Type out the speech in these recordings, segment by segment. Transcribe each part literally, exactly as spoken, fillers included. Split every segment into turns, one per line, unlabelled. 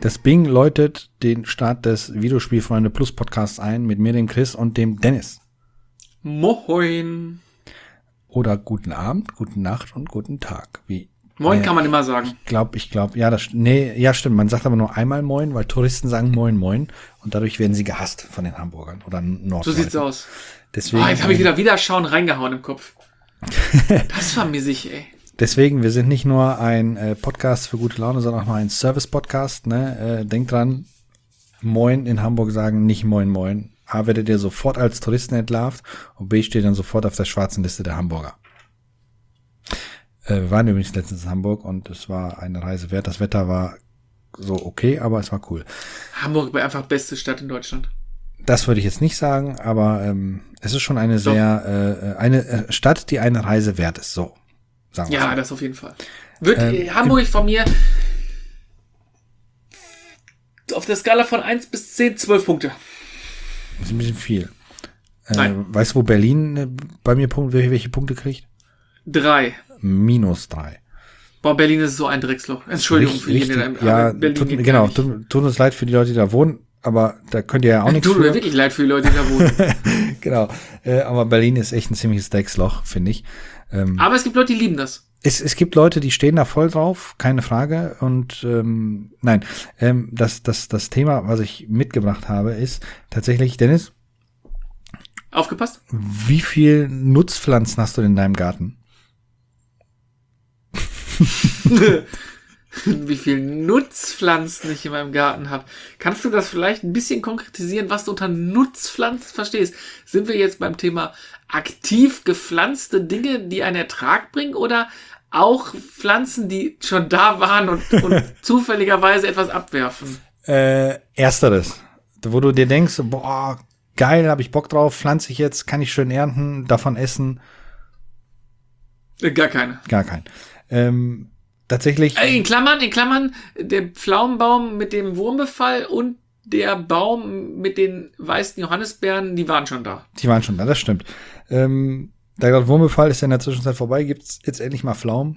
Das Bing läutet den Start des Videospielfreunde Plus Podcasts ein mit mir, dem Chris und dem Dennis.
Moin.
Oder guten Abend, guten Nacht und guten Tag. Wie?
Moin
äh,
kann man immer sagen.
Ich glaube, ich glaube, ja, das, nee, ja, stimmt. Man sagt aber nur einmal Moin, weil Touristen sagen Moin, Moin. Und dadurch werden sie gehasst von den Hamburgern oder Norddeutschen.
So sieht's aus.
Deswegen,
oh, jetzt habe ich wieder Wiederschauen reingehauen im Kopf. Das vermisse ich, ey.
Deswegen, wir sind nicht nur ein äh, Podcast für gute Laune, sondern auch noch ein Service-Podcast. Ne? Äh, denkt dran, Moin in Hamburg sagen, nicht Moin, Moin. A, werdet ihr sofort als Touristen entlarvt und B, steht dann sofort auf der schwarzen Liste der Hamburger. Äh, wir waren übrigens letztens in Hamburg und es war eine Reise wert. Das Wetter war so okay, aber es war cool.
Hamburg war einfach beste Stadt in Deutschland.
Das würde ich jetzt nicht sagen, aber ähm, es ist schon eine Doch. sehr, äh, eine Stadt, die eine Reise wert ist. So, sagen wir
Ja,
mal.
das auf jeden Fall. Wird
Ähm,
Hamburg von mir auf der Skala von eins bis zehn, zwölf Punkte.
Das ist ein bisschen viel. Äh,
Nein.
weißt du, wo Berlin äh, bei mir Punkt, welche, welche Punkte kriegt?
Drei.
Minus drei.
Boah, Berlin ist so ein Drecksloch. Entschuldigung
Richtig,
für jeden,
richtig,
der
ja,
aber Berlin
tut,
geht
genau,
gar nicht.
tut, tut uns leid für die Leute, die da wohnen, aber da könnt ihr ja auch nichts
Tut mir
für.
wirklich leid für die Leute, die da wohnen.
Genau, äh, aber Berlin ist echt ein ziemliches Drecksloch, finde ich. Ähm,
Aber es gibt Leute, die lieben das.
Es, es gibt Leute, die stehen da voll drauf, keine Frage. Und ähm, nein, ähm, das, das, das Thema, was ich mitgebracht habe, ist tatsächlich, Dennis,
Aufgepasst?
wie viel Nutzpflanzen hast du in deinem Garten?
Wie viel Nutzpflanzen ich in meinem Garten habe. Kannst du das vielleicht ein bisschen konkretisieren, was du unter Nutzpflanzen verstehst? Sind wir jetzt beim Thema aktiv gepflanzte Dinge, die einen Ertrag bringen, oder auch Pflanzen, die schon da waren und, und zufälligerweise etwas abwerfen?
Äh, ersteres, wo du dir denkst, boah, geil, habe ich Bock drauf, pflanze ich jetzt, kann ich schön ernten, davon essen.
Gar keine.
Gar kein. Ähm, tatsächlich.
Äh, In Klammern, in Klammern, der Pflaumenbaum mit dem Wurmbefall und der Baum mit den weißen Johannisbeeren, die waren schon da.
Die waren schon da, das stimmt. Ähm, da gerade Wurmbefall ist ja in der Zwischenzeit vorbei, gibt's jetzt endlich mal Pflaumen?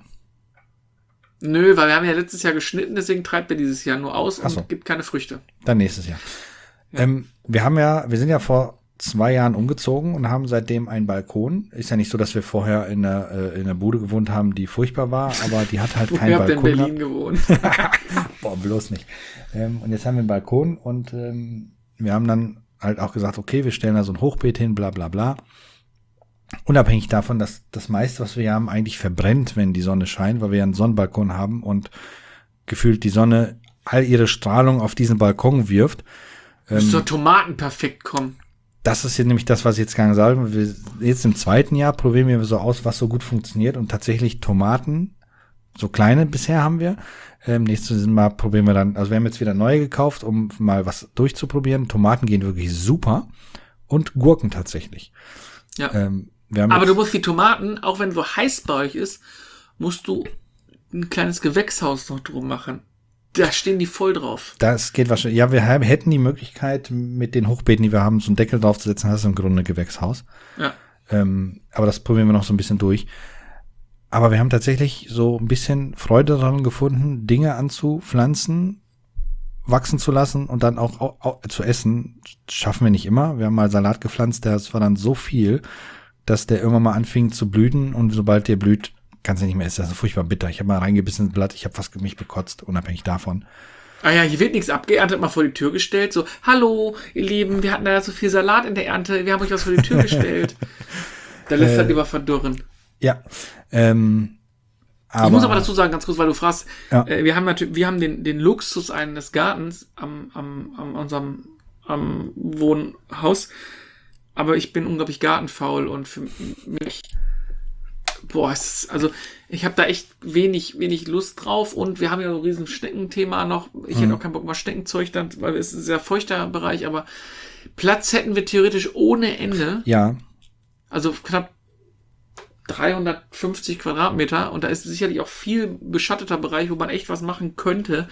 Nö, weil wir haben ja letztes Jahr geschnitten, deswegen treibt er dieses Jahr nur aus
Ach so.
und gibt keine Früchte.
Dann nächstes Jahr.
Ja.
Ähm, wir haben ja, wir sind ja vor zwei Jahren umgezogen und haben seitdem einen Balkon. Ist ja nicht so, dass wir vorher in einer, äh, in einer Bude gewohnt haben, die furchtbar war, aber die hat halt keinen
Ihr habt in
Balkon.
Berlin gewohnt.
Boah, bloß nicht. Ähm, und jetzt haben wir einen Balkon und ähm, wir haben dann halt auch gesagt, okay, wir stellen da so ein Hochbeet hin, bla bla bla. Unabhängig davon, dass das meiste, was wir hier haben, eigentlich verbrennt, wenn die Sonne scheint, weil wir ja einen Sonnenbalkon haben und gefühlt die Sonne all ihre Strahlung auf diesen Balkon wirft. Ähm,
Müsste Tomaten perfekt kommen.
Das ist jetzt nämlich das, was ich jetzt gerade sagen will. Jetzt im zweiten Jahr probieren wir so aus, was so gut funktioniert. Und tatsächlich Tomaten, so kleine bisher haben wir. Ähm, nächstes Mal probieren wir dann, also wir haben jetzt wieder neue gekauft, um mal was durchzuprobieren. Tomaten gehen wirklich super. Und Gurken tatsächlich.
Ja.
Ähm, wir haben
Aber
jetzt,
du musst die Tomaten, auch wenn so heiß bei euch ist, musst du ein kleines Gewächshaus noch drum machen. Da stehen die voll drauf.
Das geht wahrscheinlich. Ja, wir haben, hätten die Möglichkeit, mit den Hochbeeten, die wir haben, so einen Deckel draufzusetzen. Das ist im Grunde ein Gewächshaus.
Ja.
Ähm, aber das probieren wir noch so ein bisschen durch. Aber wir haben tatsächlich so ein bisschen Freude daran gefunden, Dinge anzupflanzen, wachsen zu lassen und dann auch, auch, auch zu essen. Schaffen wir nicht immer. Wir haben mal Salat gepflanzt, das war dann so viel, dass der irgendwann mal anfing zu blüten. Und sobald der blüht, kannst du nicht mehr essen. Das ist furchtbar bitter. Ich habe mal reingebissen ins Blatt, ich habe fast mich bekotzt, unabhängig davon.
Ah ja, hier wird nichts abgeerntet, mal vor die Tür gestellt. So, hallo, ihr Lieben, wir hatten da so viel Salat in der Ernte, wir haben euch was vor die Tür gestellt. Da lässt
Äh,
halt lieber verdürren.
Ja. Ähm, aber,
ich muss aber dazu sagen, ganz kurz, weil du fragst,
Ja.
äh, wir haben natürlich, wir haben den, den Luxus eines Gartens am, am, am unserem am Wohnhaus, aber ich bin unglaublich gartenfaul und für mich, boah, es ist, also ich habe da echt wenig, wenig Lust drauf und wir haben ja so ein riesen Schneckenthema noch. Ich
Mhm.
hätte auch keinen Bock mal Schneckenzeug dann, weil es ist ein sehr feuchter Bereich, aber Platz hätten wir theoretisch ohne Ende.
Ja.
Also knapp dreihundertfünfzig Quadratmeter und da ist sicherlich auch viel beschatteter Bereich, wo man echt was machen könnte.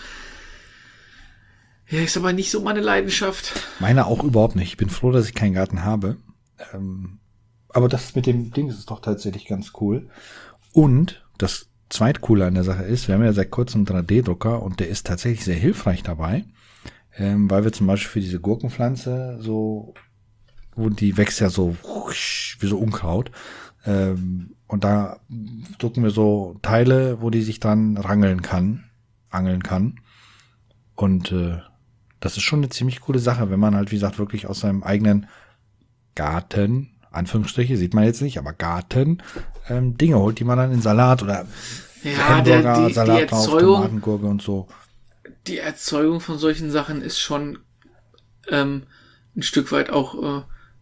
Ja, ist aber nicht so meine Leidenschaft.
Meine auch überhaupt nicht. Ich bin froh, dass ich keinen Garten habe. Ähm, aber das mit dem Ding ist doch tatsächlich ganz cool. Und das Zweitcoole an der Sache ist, wir haben ja seit kurzem einen drei D-Drucker und der ist tatsächlich sehr hilfreich dabei, ähm, weil wir zum Beispiel für diese Gurkenpflanze so, wo die wächst ja so wie so Unkraut, ähm, und da drucken wir so Teile, wo die sich dran rangeln kann, angeln kann. Und äh, das ist schon eine ziemlich coole Sache, wenn man halt, wie gesagt, wirklich aus seinem eigenen Garten, Anführungsstriche, sieht man jetzt nicht, aber Garten, ähm, Dinge holt, die man dann in Salat oder
ja, der, die,
Salat
die
drauf,
Erzeugung,
Tomatengurke und so.
Die Erzeugung von solchen Sachen ist schon ähm, ein Stück weit auch äh,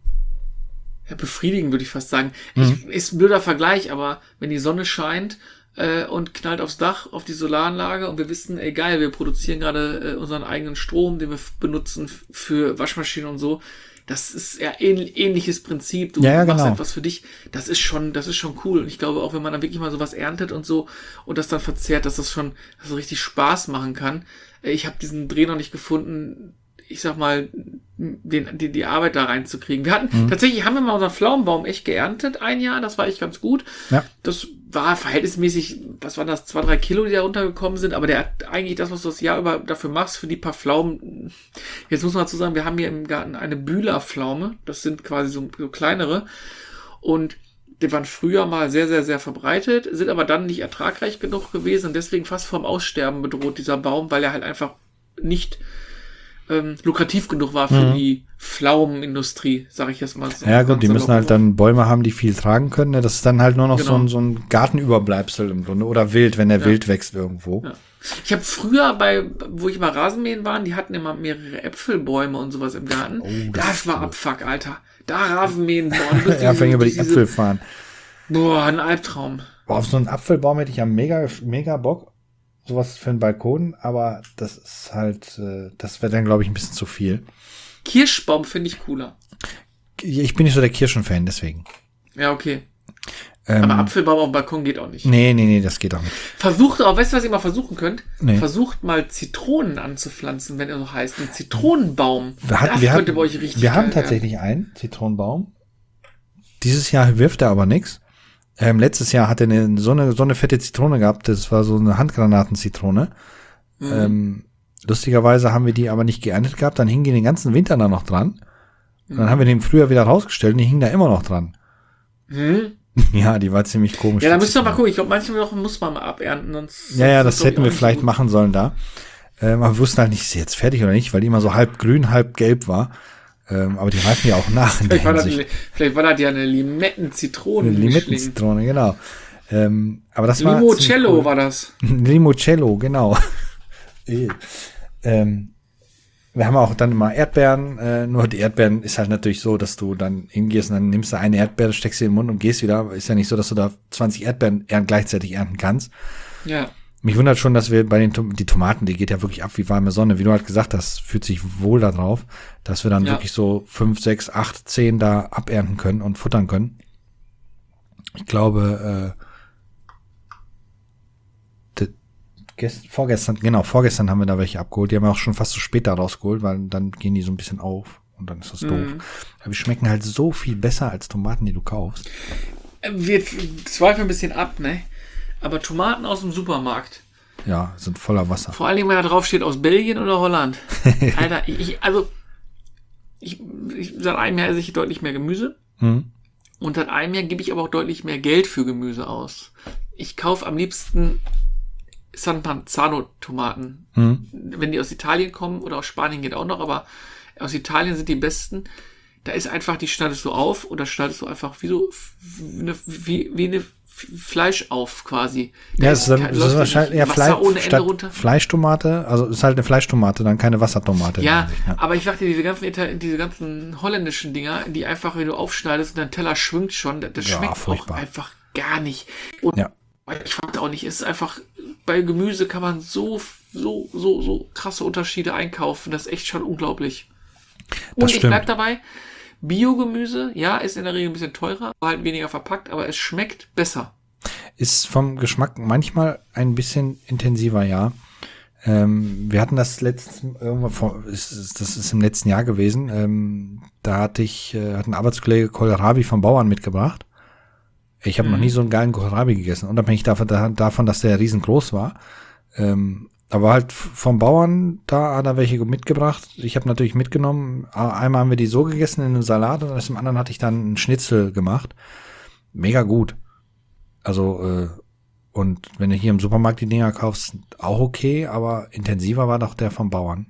ja, befriedigend, würde ich fast sagen.
Mhm.
Ich, ist ein blöder Vergleich, aber wenn die Sonne scheint äh, und knallt aufs Dach, auf die Solaranlage und wir wissen, ey geil, wir produzieren gerade äh, unseren eigenen Strom, den wir f- benutzen f- für Waschmaschinen und so. Das ist ja ähn- ähnliches Prinzip. Du
Ja, ja,
machst
genau.
etwas für dich. Das ist schon, das ist schon cool. Und ich glaube auch, wenn man dann wirklich mal sowas erntet und so und das dann verzehrt, dass das schon, dass das richtig Spaß machen kann. Äh, Ich habe diesen Dreh noch nicht gefunden, ich sag mal, den, die, die Arbeit da reinzukriegen. Wir hatten,
Mhm.
tatsächlich haben wir mal unseren Pflaumenbaum echt geerntet, ein Jahr, das war echt ganz gut.
Ja.
Das war verhältnismäßig, was waren das, zwei, drei Kilo, die da runtergekommen sind, aber der hat eigentlich das, was du das Jahr über dafür machst, für die paar Pflaumen. Jetzt muss man dazu sagen, wir haben hier im Garten eine Bühlerpflaume, das sind quasi so, so kleinere und die waren früher mal sehr, sehr, sehr verbreitet, sind aber dann nicht ertragreich genug gewesen und deswegen fast vom Aussterben bedroht, dieser Baum, weil er halt einfach nicht ähm, lukrativ genug war für
Mhm.
die Pflaumenindustrie, sage ich jetzt mal so.
Ja gut,
ganz
die müssen
salopp.
halt dann Bäume haben, die viel tragen können. Ne? Das ist dann halt nur noch so,
Genau.
ein, so ein Gartenüberbleibsel im Grunde. Oder wild, wenn der
Ja.
wild wächst irgendwo.
Ja. Ich habe früher bei, wo ich mal Rasenmähen waren, die hatten immer mehrere Äpfelbäume und sowas im Garten.
Oh, das
das
ist
war
cool.
Abfuck, Alter. Da Rasenmähen, boah, du bist
Ja,
diese-
fängt über die
diese-
Äpfel fahren.
Boah, ein Albtraum.
Boah, auf so einen Apfelbaum hätte ich ja mega, mega Bock. Sowas für einen Balkon, aber das ist halt, äh, das wäre dann, glaube ich, ein bisschen zu viel.
Kirschbaum finde ich cooler.
Ich bin nicht so der Kirschenfan, deswegen.
Ja, okay.
Ähm,
Aber Apfelbaum auf dem Balkon geht auch nicht.
Nee, nee, nee, das geht auch nicht.
Versucht auch, weißt du, was ihr mal versuchen könnt?
Nee.
Versucht mal Zitronen anzupflanzen, wenn ihr so heißt. Ein Zitronenbaum.
Wir hatten,
das
wir
könnte
hatten,
bei euch richtig
wir haben
geil werden.
tatsächlich einen Zitronenbaum. Dieses Jahr wirft er aber nichts. Ähm, letztes Jahr hat er eine, so, eine, so eine fette Zitrone gehabt. Das war so eine Handgranatenzitrone.
Mhm.
Ähm, lustigerweise haben wir die aber nicht geerntet gehabt. Dann hingen die den ganzen Winter da noch dran. Und dann
Mhm.
haben wir den im Frühjahr wieder rausgestellt und die hingen da immer noch dran.
Hm?
Ja, die war ziemlich komisch.
Ja, da
die
müsst ihr mal
Zitrone.
gucken. Ich glaube, manche Wochen muss man mal abernten. Sonst,
Ja, ja,
sonst
das
ist, glaub ich,
hätten
auch
wir
nicht
vielleicht
so gut.
machen sollen da. Ähm, aber wir wussten halt nicht, ist sie jetzt fertig oder nicht, weil die immer so halb grün, halb gelb war. Ähm, aber die reifen ja auch nach in der
Vielleicht war, das,
Hinsicht.
vielleicht war das ja eine
Eine
Limetten-Zitronen-Mischling.
Limettenzitrone, genau. Ähm, aber das war
Limoncello
ziemlich cool.
war das.
Limoncello, genau. Eh. ähm, wir haben auch dann immer Erdbeeren, äh, nur die Erdbeeren ist halt natürlich so, dass du dann hingehst und dann nimmst du eine Erdbeere, steckst sie in den Mund und gehst wieder. Ist ja nicht so, dass du da zwanzig Erdbeeren gleichzeitig ernten kannst.
Ja.
Mich wundert schon, dass wir bei den Tom- die Tomaten, die geht ja wirklich ab wie warme Sonne, wie du halt gesagt hast, fühlt sich wohl da drauf, dass wir dann
Ja.
wirklich so fünf, sechs, acht, zehn da abernten können und futtern können. Ich glaube, äh, de, gest, vorgestern, genau, vorgestern haben wir da welche abgeholt. Die haben wir auch schon fast zu spät da rausgeholt, weil dann gehen die so ein bisschen auf und dann ist das doof.
Mhm.
Aber die schmecken halt so viel besser als Tomaten, die du kaufst.
Wir zweifeln ein bisschen ab, ne? Aber Tomaten aus dem Supermarkt.
Ja, sind voller Wasser.
Vor allen Dingen, wenn da drauf steht, aus Belgien oder Holland. Alter, ich, ich also, ich, ich, seit einem Jahr esse ich deutlich mehr Gemüse.
Hm?
Und seit einem Jahr gebe ich aber auch deutlich mehr Geld für Gemüse aus. Ich kaufe am liebsten San Panzano-Tomaten.
Hm?
Wenn die aus Italien kommen oder aus Spanien geht auch noch, aber aus Italien sind die besten. Da ist einfach, die schneidest du auf oder schneidest du einfach wie so, wie eine, wie, wie eine Fleisch auf quasi. Da
Ja, es ist, dann,
kein-
es
läuft
ist
nicht
wahrscheinlich eher
Wasser
Fleisch,
ohne Ende
statt
runter.
Fleischtomate, also es ist halt eine Fleischtomate, dann keine Wassertomate. in
Ja,
der Hinsicht, ne?
aber ich dachte, diese ganzen, Ital- diese ganzen holländischen Dinger, die einfach, wenn du aufschneidest und dein Teller schwimmt schon, das, das
Ja,
schmeckt
furchtbar.
auch einfach gar nicht. Und
Ja.
ich fand auch nicht, es ist einfach, bei Gemüse kann man so, so, so, so krasse Unterschiede einkaufen, das ist echt schon unglaublich. Und ich
stimmt.
bleib dabei, Biogemüse, ja, ist in der Regel ein bisschen teurer, halt weniger verpackt, aber es schmeckt besser.
Ist vom Geschmack manchmal ein bisschen intensiver, ja. Ähm, wir hatten das letztes irgendwann vor, ist, ist, das ist im letzten Jahr gewesen. Ähm, da hatte ich, äh, hat ein Arbeitskollege Kohlrabi vom Bauern mitgebracht. Ich habe mhm. noch nie so einen geilen Kohlrabi gegessen, unabhängig davon, davon, dass der riesengroß war. Ähm, aber halt vom Bauern, da hat er welche mitgebracht. Ich habe natürlich mitgenommen. Einmal haben wir die so gegessen in einem Salat und aus dem anderen hatte ich dann einen Schnitzel gemacht. Mega gut. Also, äh, und wenn du hier im Supermarkt die Dinger kaufst, auch okay, aber intensiver war doch der vom Bauern.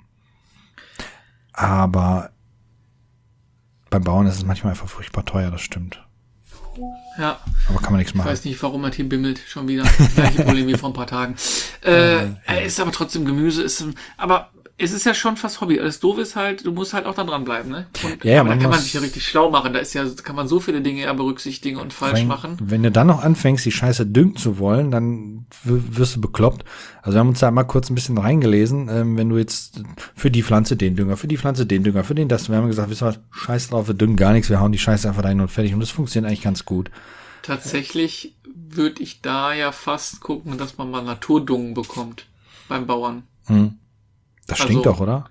Aber beim Bauern ist es manchmal einfach furchtbar teuer, das stimmt.
Ja.
Aber kann man nichts machen.
Ich weiß nicht, warum mein Team bimmelt. Schon wieder. Gleiche Problem wie vor ein paar Tagen. Äh, äh, ist aber trotzdem Gemüse. Ist, aber es ist ja schon fast Hobby. Das Doofe ist halt, du musst halt auch da dranbleiben, ne? Und,
ja,
aber
man
da kann man
muss,
sich ja richtig schlau machen. Da ist ja, kann man so viele Dinge ja berücksichtigen und falsch
wenn,
machen.
Wenn du dann noch anfängst, die Scheiße düngen zu wollen, dann wirst du bekloppt. Also wir haben uns da mal kurz ein bisschen reingelesen. Ähm, wenn du jetzt für die Pflanze den Dünger, für die Pflanze den Dünger, für den das, wir haben gesagt, wisst ihr was, scheiß drauf, wir düngen gar nichts, wir hauen die Scheiße einfach rein und fertig. Und das funktioniert eigentlich ganz gut.
Tatsächlich würde ich da ja fast gucken, dass man mal Naturdungen bekommt beim Bauern.
Hm. Das
also,
stinkt doch, oder?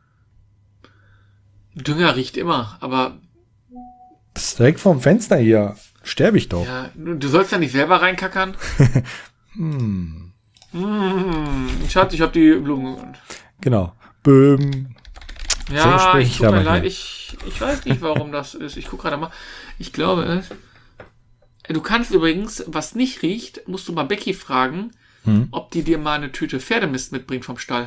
Dünger riecht immer, aber
das ist direkt vorm Fenster hier. Sterbe ich doch.
Ja, du sollst ja nicht selber reinkackern.
hm.
Hm. Schatz, ich hab die Blumen.
Genau. Böhm.
Ja, ich tut mir leid, ich, ich weiß nicht, warum das ist. Ich guck gerade mal. Ich glaube, du kannst übrigens, was nicht riecht, musst du mal Becky fragen, hm. ob die dir mal eine Tüte Pferdemist mitbringt vom Stall.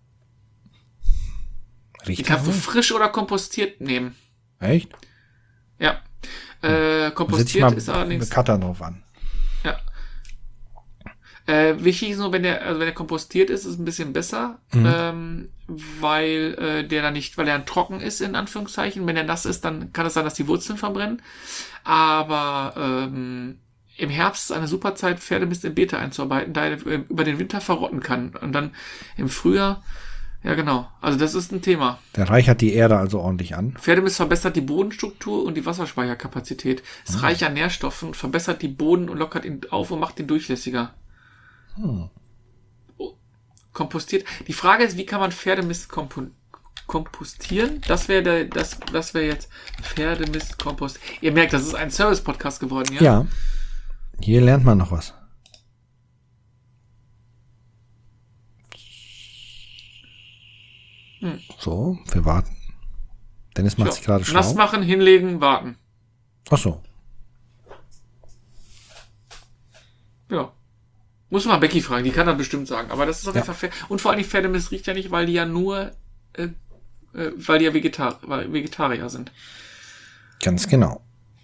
Riecht
die kannst du frisch oder kompostiert nehmen.
Echt?
Ja. Äh, kompostiert ist allerdings.
Cutter drauf an.
Ja. Äh, wichtig ist nur, wenn der, also wenn der kompostiert ist, ist es ein bisschen besser, mhm. ähm, weil äh, der dann nicht, weil der dann trocken ist, in Anführungszeichen. Wenn der nass ist, dann kann es sein, dass die Wurzeln verbrennen. Aber ähm, im Herbst ist eine super Zeit, Pferdemist in Beete einzuarbeiten, da er äh, über den Winter verrotten kann. Und dann im Frühjahr. Ja, genau. Also das ist ein Thema.
Der reichert die Erde also ordentlich an.
Pferdemist verbessert die Bodenstruktur und die Wasserspeicherkapazität. Ist hm. reich an Nährstoffen, verbessert die Boden und lockert ihn auf und macht ihn durchlässiger. Hm. Oh, kompostiert. Die Frage ist, wie kann man Pferdemist kompo- kompostieren? Das wäre das, das wäre jetzt Pferdemist kompost. Ihr merkt, das ist ein Service-Podcast geworden, ja?
Ja. Hier lernt man noch was. Hm. So, wir warten. Dennis macht ja, sich gerade schlau.
Nass machen, hinlegen, warten.
Ach so.
Ja. Muss mal Becky fragen, die kann das bestimmt sagen. Aber das ist auf jeden
ja.
Fall fair. Und vor allem Pferdemist riecht ja nicht, weil die ja nur, äh, äh, weil die ja Vegetar- weil Vegetarier sind.
Ganz genau.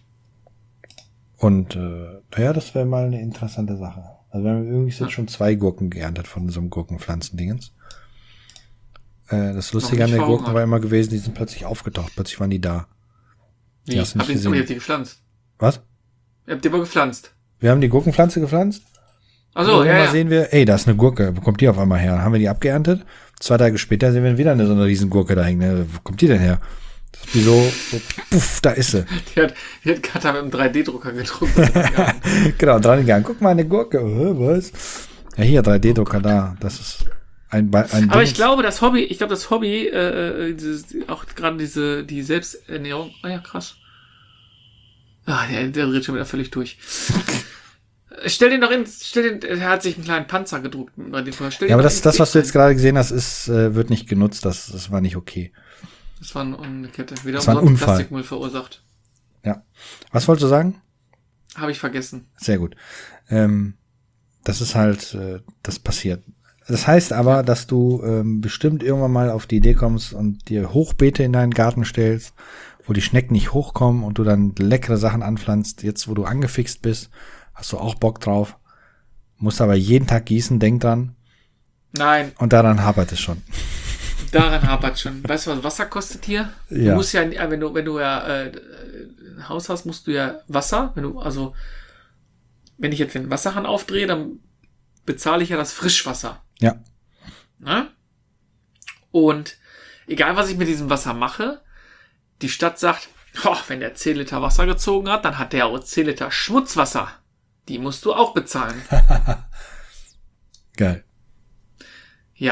Und, äh, naja, das wäre mal eine interessante Sache. Also wir haben übrigens jetzt ja. schon zwei Gurken geerntet von so einem Gurkenpflanzendingens. Das Lustige an der Gurken war immer gewesen, die sind plötzlich aufgetaucht. Plötzlich waren die da.
Wie? Habt ihr jetzt die gepflanzt?
Was?
Ihr habt die aber gepflanzt.
Wir haben die Gurkenpflanze gepflanzt.
Achso, ja, ja.
sehen wir, ey, da ist eine Gurke. Wo kommt die auf einmal her? Dann haben wir die abgeerntet. Zwei Tage später sehen wir wieder eine so eine riesen Gurke da hängen. Wo kommt die denn her? Das ist wie so, so puff, da ist sie.
Die hat, die hat Katha mit einem drei D-Drucker gedruckt.
Genau, dran gegangen. Guck mal, eine Gurke. Was? Ja, hier, drei D-Drucker da. Das ist Ein, ein
aber ich glaube, das Hobby, ich glaube, das Hobby, äh, dieses, auch gerade diese, die Selbsternährung, ah ja, krass. Ah, der, der dreht schon wieder völlig durch. Stell den doch in, stell den, er hat sich einen kleinen Panzer gedruckt. Bei dem, stell
ja, aber das, das, was du jetzt gerade gesehen hast, ist, äh, wird nicht genutzt, das, das war nicht okay.
Das war eine Kette, wieder
das war ein Unfall.
Plastikmüll verursacht.
Ja. Was wolltest du sagen?
Habe ich vergessen.
Sehr gut. Ähm, das ist halt, äh, das passiert. Das heißt aber, dass du ähm, bestimmt irgendwann mal auf die Idee kommst und dir Hochbeete in deinen Garten stellst, wo die Schnecken nicht hochkommen und du dann leckere Sachen anpflanzt. Jetzt, wo du angefixt bist, hast du auch Bock drauf. Musst aber jeden Tag gießen, denk dran.
Nein.
Und daran hapert es schon.
Daran hapert schon. Weißt du, was Wasser kostet hier?
Ja.
Du musst ja, wenn du, wenn du ja äh, ein Haus hast, musst du ja Wasser, wenn du, also, wenn ich jetzt den Wasserhahn aufdrehe, dann bezahle ich ja das Frischwasser.
Ja.
Na? Und egal, was ich mit diesem Wasser mache, die Stadt sagt, oh, wenn der zehn Liter Wasser gezogen hat, dann hat der auch zehn Liter Schmutzwasser. Die musst du auch bezahlen.
Geil.
Ja.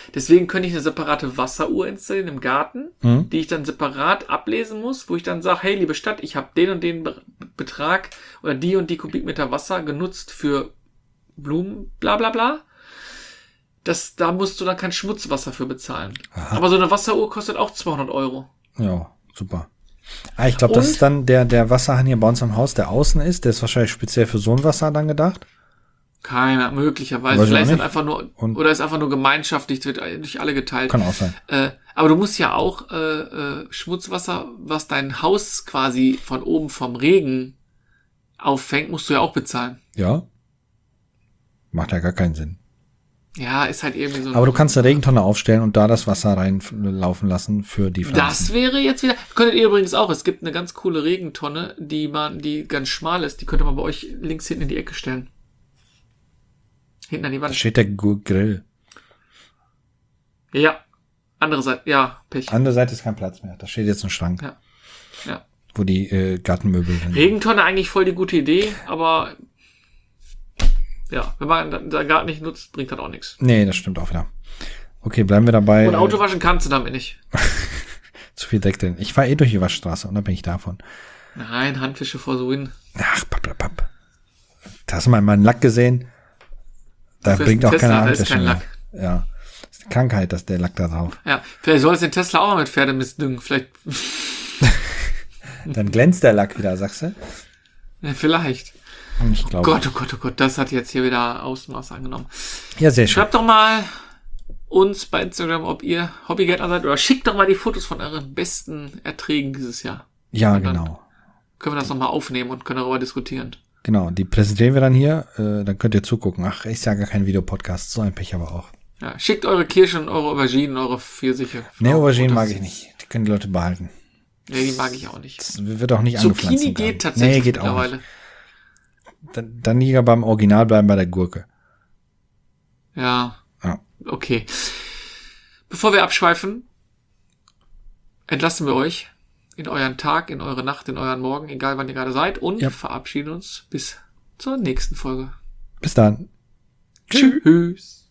Deswegen könnte ich eine separate Wasseruhr installieren im Garten,
Mhm.
die ich dann separat ablesen muss, wo ich dann sage, hey, liebe Stadt, ich habe den und den Be- Betrag oder die und die Kubikmeter Wasser genutzt für Blumen, bla bla bla. Das, da musst du dann kein Schmutzwasser für bezahlen.
Aha.
Aber so eine Wasseruhr kostet auch zweihundert Euro.
Ja, super. Ah, ich glaube, das
Und-
ist dann der, der Wasserhahn hier bei uns am Haus, der außen ist. Der ist wahrscheinlich speziell für so ein Wasser dann gedacht.
Keiner, möglicherweise.
Weiß ich
Vielleicht
auch
ist
nicht.
einfach nur,
Und-
oder ist einfach nur gemeinschaftlich, wird durch alle geteilt.
Kann auch sein.
Äh, aber du musst ja auch äh, äh, Schmutzwasser, was dein Haus quasi von oben vom Regen auffängt, musst du ja auch bezahlen.
Ja. Macht ja gar keinen Sinn.
Ja, ist halt irgendwie so.
Aber du kannst eine Regentonne aufstellen und da das Wasser reinlaufen lassen für die Pflanzen.
Das wäre jetzt wieder. Könntet ihr übrigens auch. Es gibt eine ganz coole Regentonne, die man, die ganz schmal ist. Die könnte man bei euch links hinten in die Ecke stellen. Hinten an die
Da
Wand.
steht der Gu- Grill.
Ja. Andere Seite. Ja, Pech.
Andere Seite ist kein Platz mehr. Da steht jetzt ein Schrank,
Ja. Ja.
wo die äh, Gartenmöbel sind.
Regentonne eigentlich voll die gute Idee, aber ja, wenn man da Garten nicht nutzt, bringt das auch nichts.
Nee, das stimmt auch wieder. Okay, bleiben wir dabei.
Und Auto
äh,
waschen kannst du damit nicht.
zu viel Dreck drin. Ich fahre eh durch die Waschstraße, unabhängig davon.
Nein, Handwische vor so hin.
Ach, papp. Da hast du mal meinen Lack gesehen. Da
Du fährst
bringt
einen
auch keine
Tesla, da ist
Handwäsche
kein
mehr.
Lack.
Ja. Das ist eine Krankheit, dass der Lack da drauf.
Ja, vielleicht sollst du den Tesla auch mal mit Pferdemist düngen. Vielleicht,
Dann glänzt der Lack wieder, sagst du?
ja, vielleicht.
Ich glaube.
Gott, oh Gott, oh Gott, das hat jetzt hier wieder Ausmaß angenommen.
Ja, sehr schön.
Schreibt doch mal uns bei Instagram, ob ihr Hobbygärtner seid, oder schickt doch mal die Fotos von euren besten Erträgen dieses Jahr.
Ja,
Und dann
genau.
können wir das nochmal aufnehmen und können darüber diskutieren.
Genau, die präsentieren wir dann hier. Äh, dann könnt ihr zugucken. Ach, ist ja gar kein Videopodcast. So ein Pech aber auch.
Ja, schickt eure Kirschen, eure Auberginen, eure Pfirsiche.
Nee, Auberginen
Und
mag
das-
ich nicht. Die können die Leute behalten.
Nee, die mag ich auch nicht.
Das wird auch nicht angepflanzt.
Zucchini
im Garten.
geht tatsächlich
Nee, geht auch
mittlerweile.
nicht. Dann, dann lieber beim Original bleiben, bei der Gurke.
Ja,
Ja.
okay. Bevor wir abschweifen, entlassen wir euch in euren Tag, in eure Nacht, in euren Morgen, egal wann ihr gerade seid, und
Ja.
verabschieden uns bis zur nächsten Folge.
Bis dann.
Tschüss.